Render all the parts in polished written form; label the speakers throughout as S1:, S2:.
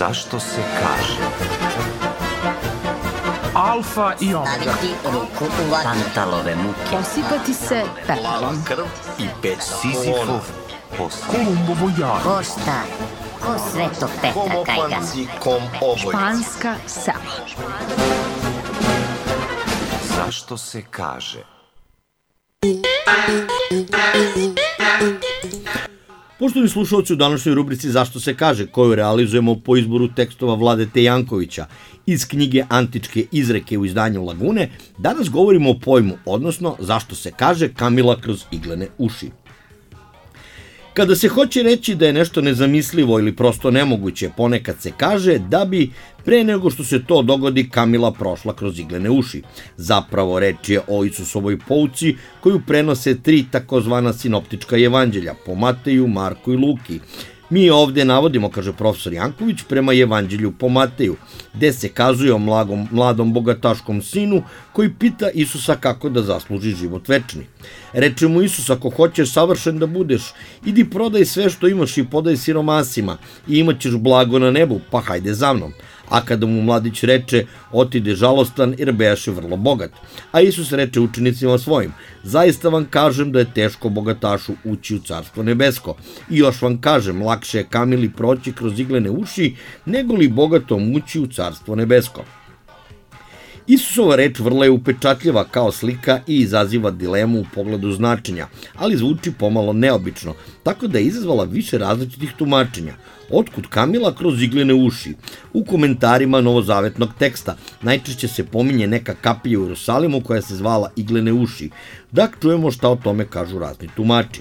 S1: Zašto se kaže?
S2: Alfa i omega.
S3: Staviti ruku u vatru.
S1: Tantalove muke.
S4: Posipati se pepelom.
S1: Krv i peć Sizifov posao.
S2: Kolumbovo jaro.
S3: Ko šta? Ko Svetog Petra Kajgana.
S4: Španska sela.
S1: Zašto se kaže?
S5: Poštovani slušalci, u današnjoj rubrici Zašto se kaže, koju realizujemo po izboru tekstova Vladete Jankovića iz knjige Antičke izreke u izdanju Lagune, danas govorimo o pojmu, odnosno zašto se kaže Kamila kroz iglene uši. Kada se hoće reći da je nešto nezamislivo ili prosto nemoguće, ponekad se kaže da bi pre nego što se to dogodi Kamila prošla kroz iglene uši. Zapravo reč je o Isusovoj pouci koju prenose 3 takozvana sinoptička evanđelja po Mateju, Marku i Luki. Mi ovde navodimo, kaže profesor Janković, prema evanđelju po Mateju, gde se kazuje o mladom bogataškom sinu koji pita Isusa kako da zasluži život večni. Reče mu Isus, ako hoćeš savršen da budeš, idi prodaj sve što imaš i podaj siromasima i imat ćeš blago na nebu, pa hajde za mnom. A kada mu mladić reče, otide žalostan jer bejaše vrlo bogat. A Isus reče učenicima svojim, zaista vam kažem da je teško bogatašu ući u carstvo nebesko. I još vam kažem, lakše je Kamili proći kroz iglene uši, nego li bogatom ući u carstvo nebesko. Isusova reč vrlo je upečatljiva kao slika i izaziva dilemu u pogledu značenja, ali zvuči pomalo neobično, tako da je izazvala više različitih tumačenja. Otkud Kamila kroz iglene uši? U komentarima novozavetnog teksta najčešće se pominje neka kapija u Jerusalimu koja se zvala iglene uši. Da čujemo šta o tome kažu razni tumači.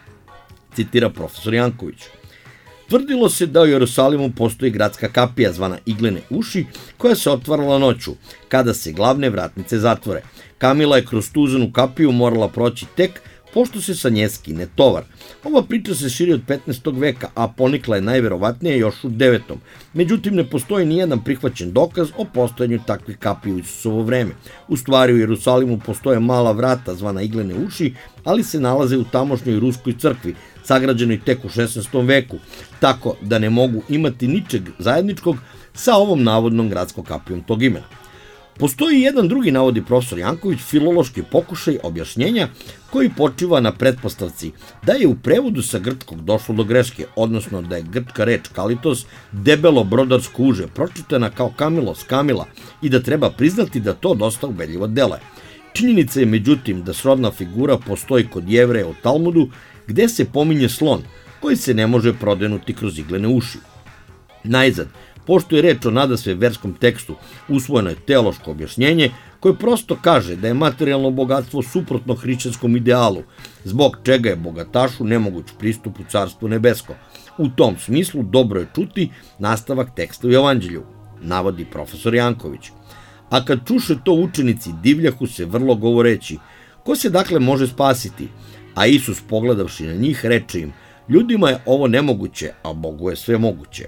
S5: Citira profesor Janković. Tvrdilo se da u Jerusalimu postoji gradska kapija zvana iglene uši koja se otvarala noću, kada se glavne vratnice zatvore. Kamila je kroz tuzanu kapiju morala proći tek pošto se sa nje skine tovar. Ova priča se širi od 15. veka, a ponikla je najverovatnije još u 9. Međutim, ne postoji nijedan prihvaćen dokaz o postojanju takvih kapija u Isusovo vreme. U stvari, u Jerusalimu postoje mala vrata zvana iglene uši, ali se nalaze u tamošnjoj ruskoj crkvi, sagrađenoj tek u 16. veku, tako da ne mogu imati ničeg zajedničkog sa ovom navodnom gradskom kapijom tog imena. Postoji jedan drugi, navodi profesor Janković, filološki pokušaj objašnjenja koji počiva na pretpostavci da je u prevodu sa grčkog došlo do greške, odnosno da je grčka reč kalitos debelo brodarsko uže pročitana kao kamilos, kamila i da treba priznati da to dosta ubedljivo deluje. Činjenica je međutim da srodna figura postoji kod Jevreja u Talmudu gde se pominje slon koji se ne može prodenuti kroz iglene uši. Najzad, pošto je reč o nadasve verskom tekstu, usvojeno je teološko objašnjenje koje prosto kaže da je materijalno bogatstvo suprotno hrišćanskom idealu, zbog čega je bogatašu nemoguć pristup u carstvo nebesko. U tom smislu dobro je čuti nastavak teksta u evanđelju, navodi profesor Janković. A kad čuše to učenici, divljahu se vrlo govoreći, ko se dakle može spasiti? A Isus pogledavši na njih reče im, ljudima je ovo nemoguće, a Bogu je sve moguće.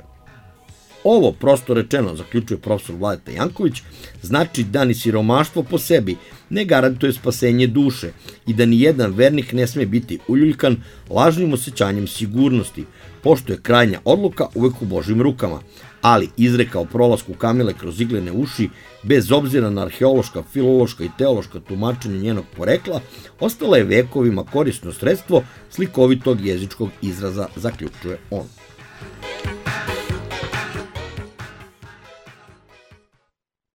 S5: Ovo, prosto rečeno, zaključuje profesor Vladeta Janković, znači da ni siromaštvo po sebi ne garantuje spasenje duše i da ni jedan vernik ne sme biti uljuljkan lažnim osjećanjem sigurnosti, pošto je krajnja odluka uvek u Božjim rukama. Ali izreka o prolasku Kamile kroz iglene uši, bez obzira na arheološka, filološka i teološka tumačenja njenog porekla, ostala je vekovima korisno sredstvo slikovitog jezičkog izraza, zaključuje on.